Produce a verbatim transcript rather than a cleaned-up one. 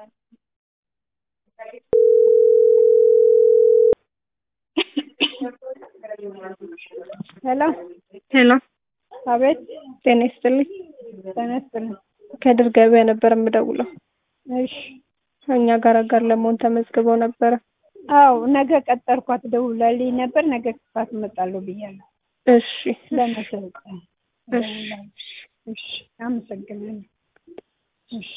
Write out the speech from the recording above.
ሄሎ ሄሎ አቤት ጤና ይስጥልኝ። ጤና ይስጥልኝ። ከድር ገበያ ነበር የምደውለው። እሺ እኛ ጋር አጋር ለመሆን ተመዝግበው ነበረ። አዎ ነገ ቀጠርኳት ደውላልኝ ነበር። ነገ ክፋት እመጣለሁ ብያለሁ። እሺ ለመሰለኝ። እሺ እሺ አመሰግናለሁ። እሺ